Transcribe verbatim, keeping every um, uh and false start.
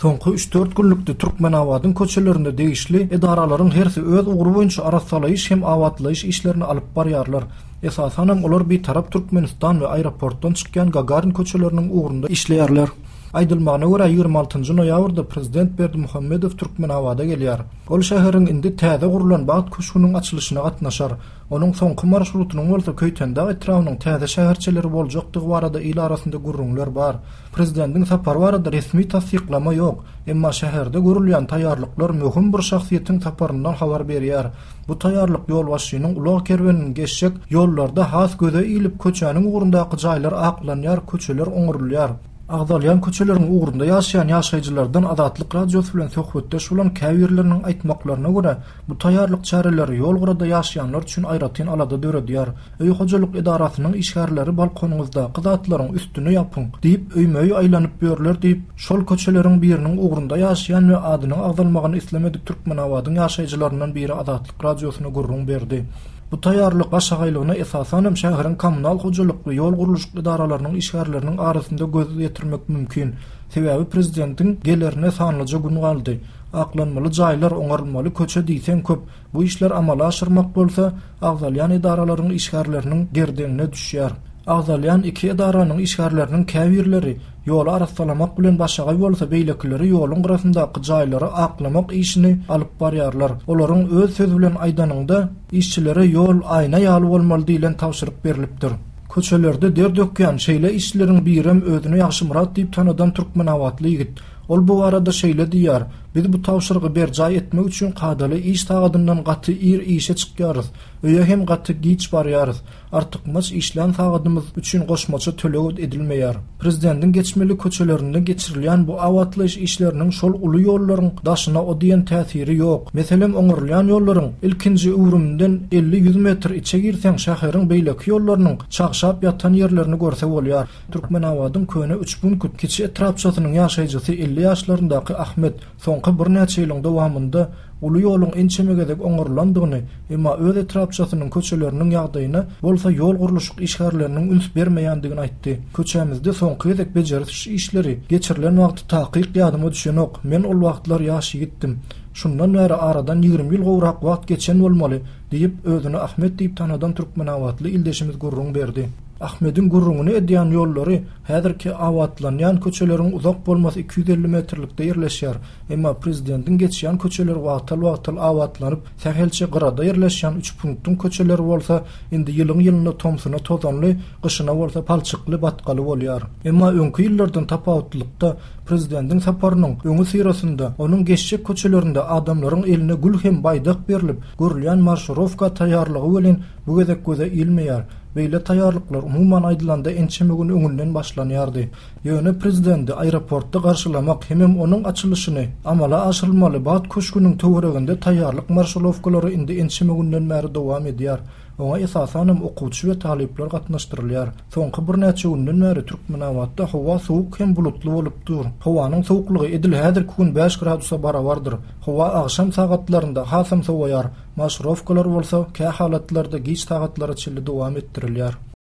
Soňky üç dört günlükde Türkmenawadyň köçelerinde degişli edaralaryň hersi öz ugru boýunça arasalyş hem awatlyş işlerini alyp barýarlar. Esasanam olar bir tarap Türkmenistan we aeroportdan çykýan Gagarin köçeleriniň ugrunda işleýärler. Aýdylmagyna görä ýygrima altynjy noýabrda prezident Berdimuhammedow Türkmenawada gelýär. Ol şäheriň indi täze gurulan Bagat köşküniň açylyşyna gatnaşar. Onuň soňky marşrutynyň bolsa Köýtende etrawynyň täze şäherçileri boljakdygy barada il arasynda gurrunlar bar. Prezidentin sapary barada resmi tasdiklama ýok, emma şäherde görülýän taýýarlyklar möhüm bir şahsiýetiň saparyndan habar berýär. Bu taýýarlyk ýol başçynyň ulak kerweniniň geçjek ýollarda has göze ilip köçäniň ugrundaky jaýlar aklanýar, köçeler oňurulýar. Agdalyan köçeleriň ugrunda ýaşaýan ýaşaýjylardan Adatlyk radiosu bilen söhbetdeş bolan käbirleriniň aýtmaklaryna görä, bu taýýarlyk çareleri ýol gyrada ýaşaýanlar üçin aýratyn alada döredýär. Öý hojalyk idarasynyň işgärleri balkonunuzda gyzatlaryň üstüne ýapyň diýip öýmeýi aýlanyp berler diýip şol köçeleriň biriniň ugrunda ýaşaýan we adynyň agdalmagyny islemedik Türkmenawadyň ýaşaýjylaryndan biri Adatlyk radiosyna gurrun berdi. Bu taýýarlyk başagaýlygyna esasanam şäheriň kommunal hojalyk we ýol guruluş idaralarynyň işgärleriniň arasynda göz ýetirmek mümkin. Sebäbi prezidentiň gelerine sanlyja gün galdy. Aklanmaly jaýlar oňarylmaly köçe diýsen köp. Bu işler amala aşyrmak bolsa, agdalyan idaralarynyň işgärleriniň gerdeňine düşýär. Agdalyan iki idaranyň işgärleriniň käbirleri ýoly arasalamak bilen başagaý bolsa beýlekileri ýoluň gyrasyndaky jaýlary aklamak işini alyp barýarlar. Olaryň öz sözi bilen aýdanynda işçilere ýol aýna ýaly bolmaly diýilen tawşyryk berilipdir. Köçelerde der dökýän şeýle işçileriň birem özüne ýaşy Murat diýip tanadan Türkmenawatly ýigit. Ol bu arada şeýle diýär: "Biz bu tawşyrygy berjaý etmek üçin kadaly iş tagadyndan gaty ir işe çykýarys. Öýe hem gaty giç barýarys. Artykmaz işlän tagadymyz üçin goşmaça tölegit edilmeýär." Prezidentiň geçmeli köçelerinde geçirilýän bu awatlyş işleriniň şol uly ýollaryň daşyna o diýen täsiri ýok. Meselem oňurulýan ýollaryň ilkinji ugrumyndan elli ýüz metr içe girseň şäheriň beýleki ýollarynyň çagşap ýatan ýerlerini görse bolýar. Türkmenawadyň köne üç bunkut kiçi etrapçasynyň ýaşaýjysy elli ýaşlaryndaky Ahmet soňky bir näçe ýylyň dowamında uly ýoluň ençemegedek oňurulandygyny, emma öz etrapçasynyň köçeleriniň ýagdaýyna bolsa ýol guruluşyk işgärleriniň üns bermeýändigini aýtdy. Köçämizde soňky ýedek bejeriliş işleri geçirilen wagty takyk ýadyma düşenok. Men ol wagtlar ýaşy gitdim. Şundan bäri aradan ýygrimi ýyl gowrak wagt geçen bolmaly diýip özüni Ahmet diýip tanadan Türkmenawatly ildeşimiz gurrun berdi. Ahmedin gurrunu edýän ýollary häzirki awatlanýan köçeleriň uzak bolmasy iki yüz elli metrlikde ýerleşýär. Emma prezidentiň geçýän köçeler wagtal-wagtal awatlanyp sähelçe gyrada ýerleşýän üç punktun köçeleri bolsa indi ýylyň ýylyna tomsuna tozanly, gyşyna bolsa palçykly batgaly bolýar. Emma öňkü ýyllardan tapawutlykda prezidentiň saparynyň öňü sirasynda onuň geçjek köçelerinde adamlaryň eline gül hem baýdak berilip görülýän marşrowka taýýarlygy bilen bu gezek göze ilmeýär. Beýle taýýarlyklar umuman aýdylanda ençeme gün öňünden başlanýardy. Ýöne prezidenti aeroportda garşylamak hem onuň açylyşyny amala aşyrylmaly Bagat köşküniň töwereginde taýýarlyk marşrowkalary indi ençeme günden bäri dowam edýär. Oňa esasanam okuwçy we talipler gatnaşdyrylýar. Soňky bir näçe günden bäri Türkmenawatda hawa soğuk hem bulutly bolup dur. Hawanyň sowuklygy edil häzir gün beş gradusa barabardyr. Hawa agşam sagatlarynda hasam sowaýar. Marşrowkalar bolsa kä halatlarda giç tagatlary çylly dowam etdirilýär.